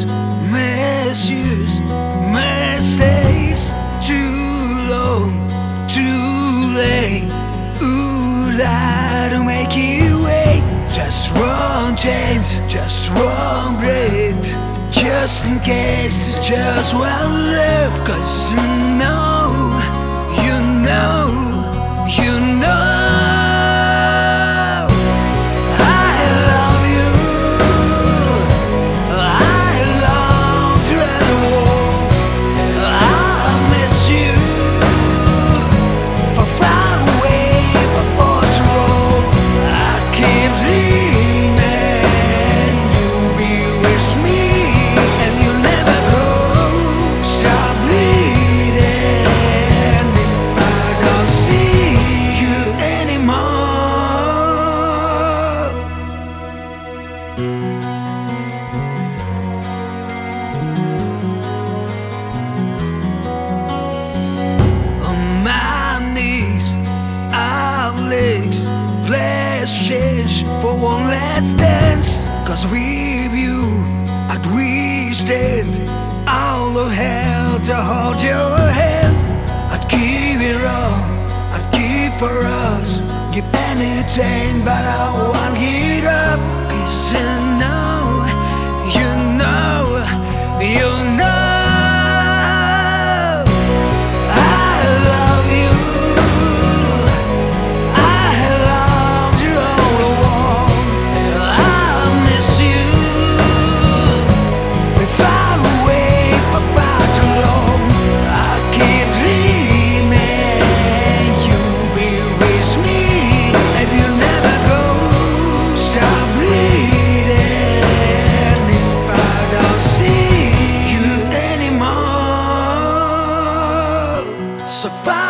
abused, misused, mistakes. Too long, too late. Ooh, that'll make you wait. Just one chance, just one breath. Just in case it's just one left. 'Cause you know, you know, you know I love you. I long to everyone. I miss you. For far away, but for too long. I keep dreaming you'll be with me. And you'll never go. Stop bleeding if I don't see you anymore. On my knees, I've legs. Let's change for one last dance. 'Cause with you, I'd we stand. All of hell to hold your hand. I'd give it all, I'd give for us. Give anything, but I won't give up. 'Cause you know, you know, you know I love you. I love you all the while. I miss you. We're far away for far too long. I keep dreaming you'll be with me. And you'll never go. Stop bleeding if I don't see you anymore. So far